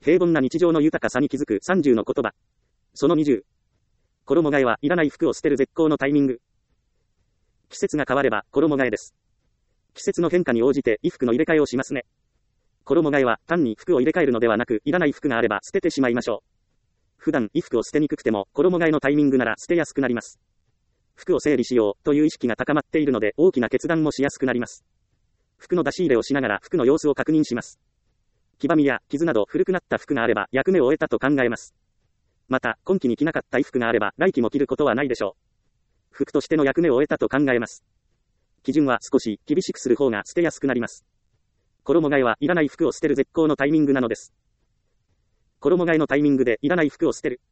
平凡な日常の豊かさに気づく30の言葉。その20。衣替えはいらない服を捨てる絶好のタイミング。季節が変われば衣替えです。季節の変化に応じて衣服の入れ替えをしますね。衣替えは単に服を入れ替えるのではなく、いらない服があれば捨ててしまいましょう。普段衣服を捨てにくくても衣替えのタイミングなら捨てやすくなります。服を整理しようという意識が高まっているので大きな決断もしやすくなります。服の出し入れをしながら服の様子を確認します。黄ばみや傷など古くなった服があれば役目を終えたと考えます。また、今季に着なかった衣服があれば来季も着ることはないでしょう。服としての役目を終えたと考えます。基準は少し厳しくする方が捨てやすくなります。衣替えはいらない服を捨てる絶好のタイミングなのです。衣替えのタイミングでいらない服を捨てる。